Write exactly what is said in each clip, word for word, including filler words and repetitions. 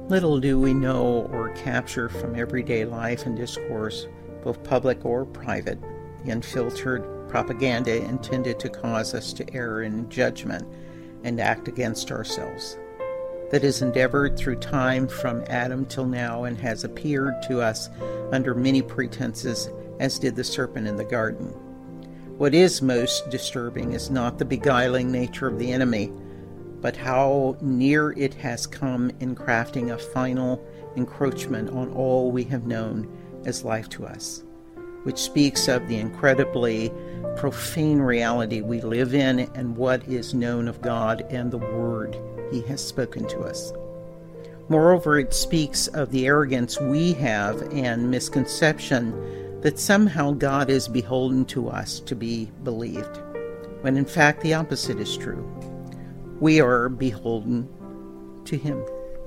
Little do we know or capture from everyday life and discourse, both public or private, the unfiltered propaganda intended to cause us to err in judgment and act against ourselves, that is endeavored through time from Adam till now and has appeared to us under many pretenses, as did the serpent in the garden. What is most disturbing is not the beguiling nature of the enemy, but how near it has come in crafting a final encroachment on all we have known as life to us, which speaks of the incredibly profane reality we live in and what is known of God and the Word He has spoken to us. Moreover, it speaks of the arrogance we have and misconception that somehow God is beholden to us to be believed, when in fact the opposite is true. We are beholden to Him.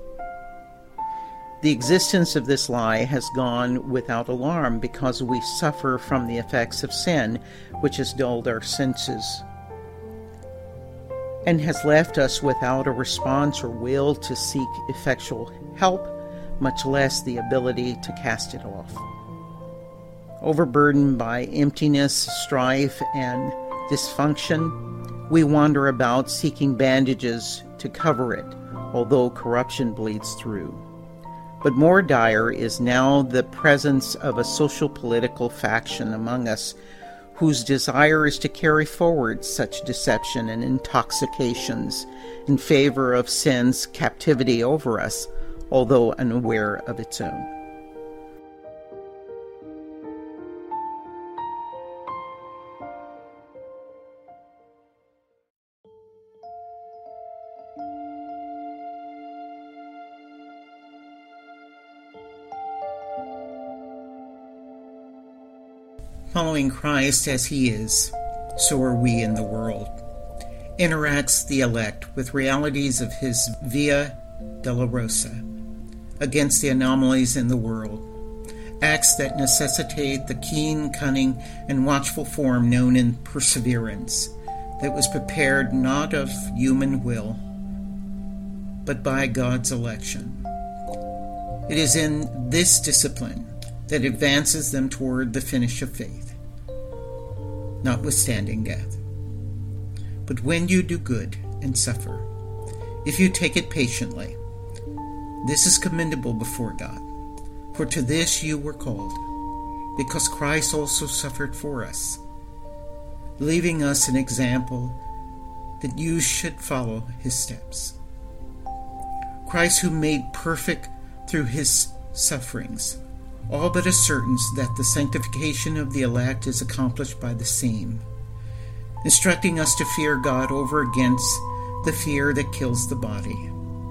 The existence of this lie has gone without alarm because we suffer from the effects of sin, which has dulled our senses and has left us without a response or will to seek effectual help, much less the ability to cast it off. Overburdened by emptiness, strife, and dysfunction, we wander about seeking bandages to cover it, although corruption bleeds through. But more dire is now the presence of a social political faction among us whose desire is to carry forward such deception and intoxications in favor of sin's captivity over us, although unaware of its own. Following Christ as He is, so are we in the world, interacts the elect with realities of His Via Dolorosa against the anomalies in the world, acts that necessitate the keen, cunning, and watchful form known in perseverance, that was prepared not of human will, but by God's election. It is in this discipline that advances them toward the finish of faith, notwithstanding death. But when you do good and suffer, if you take it patiently, this is commendable before God. For to this you were called, because Christ also suffered for us, leaving us an example that you should follow His steps. Christ, who made perfect through His sufferings, all but ascertains that the sanctification of the elect is accomplished by the same, instructing us to fear God over against the fear that kills the body,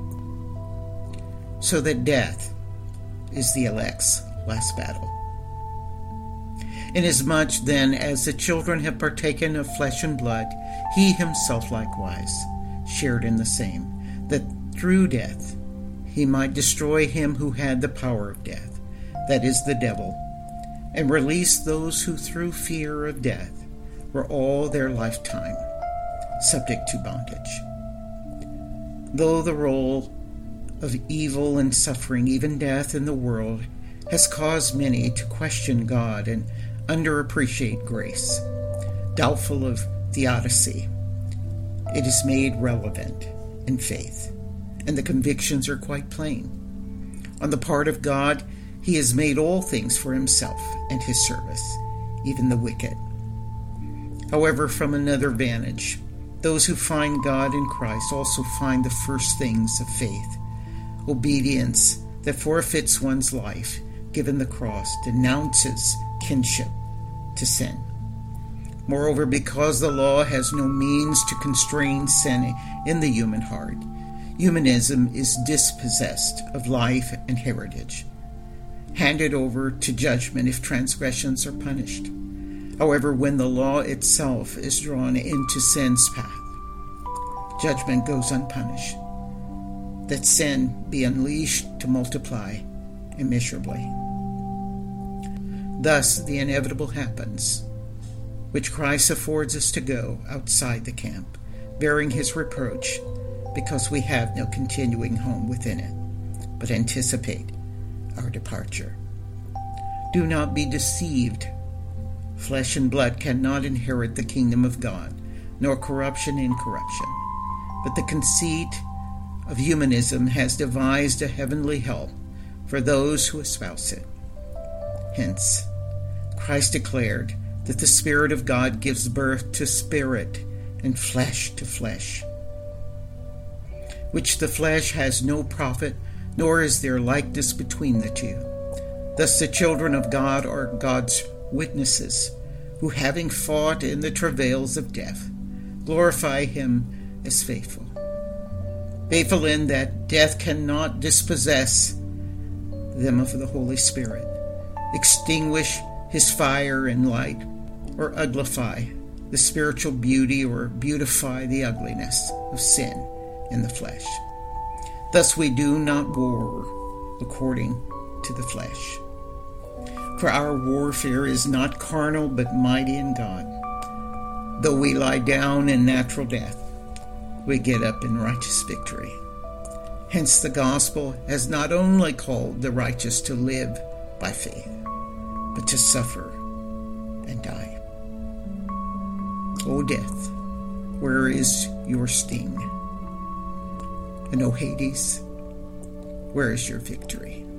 so that death is the elect's last battle. Inasmuch then as the children have partaken of flesh and blood, He Himself likewise shared in the same, that through death He might destroy him who had the power of death, that is, the devil, and release those who through fear of death were all their lifetime subject to bondage. Though the role of evil and suffering, even death in the world, has caused many to question God and underappreciate grace, doubtful of theodicy, it is made relevant in faith, and the convictions are quite plain. On the part of God, He has made all things for Himself and His service, even the wicked. However, from another vantage, those who find God in Christ also find the first things of faith, obedience that forfeits one's life, given the cross, denounces kinship to sin. Moreover, because the law has no means to constrain sin in the human heart, humanism is dispossessed of life and heritage, handed over to judgment if transgressions are punished. However, when the law itself is drawn into sin's path, judgment goes unpunished, that sin be unleashed to multiply immeasurably. Thus the inevitable happens, which Christ affords us to go outside the camp, bearing His reproach, because we have no continuing home within it, but anticipate our departure. Do not be deceived. Flesh and blood cannot inherit the kingdom of God, nor corruption incorruption. But the conceit of humanism has devised a heavenly hell for those who espouse it. Hence, Christ declared that the Spirit of God gives birth to spirit and flesh to flesh, which the flesh has no profit, nor is there likeness between the two. Thus the children of God are God's witnesses, who, having fought in the travails of death, glorify him as faithful. Faithful in that death cannot dispossess them of the Holy Spirit, extinguish his fire and light, or uglify the spiritual beauty, or beautify the ugliness of sin in the flesh. Thus we do not war according to the flesh. For our warfare is not carnal, but mighty in God. Though we lie down in natural death, we get up in righteous victory. Hence the gospel has not only called the righteous to live by faith, but to suffer and die. O death, where is your sting? And O Hades, where is your victory?